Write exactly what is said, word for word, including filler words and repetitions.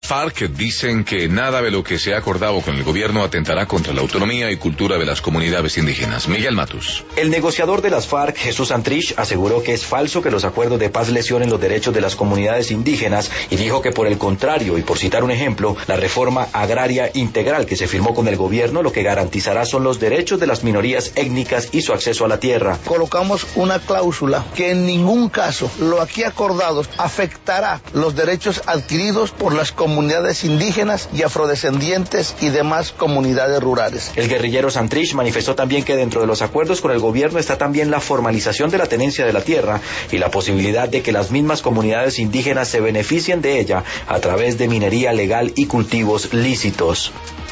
FARC dicen que nada de lo que se ha acordado con el gobierno atentará contra la autonomía y cultura de las comunidades indígenas. Miguel Matus. El negociador de las FARC, Jesús Santrich, aseguró que es falso que los acuerdos de paz lesionen los derechos de las comunidades indígenas y dijo que por el contrario, y por citar un ejemplo, la reforma agraria integral que se firmó con el gobierno lo que garantizará son los derechos de las minorías étnicas y su acceso a la tierra. Colocamos una cláusula que en ningún caso lo aquí acordado afectará los derechos adquiridos por las comunidades comunidades indígenas y afrodescendientes y demás comunidades rurales. El guerrillero Santrich manifestó también que dentro de los acuerdos con el gobierno está también la formalización de la tenencia de la tierra y la posibilidad de que las mismas comunidades indígenas se beneficien de ella a través de minería legal y cultivos lícitos.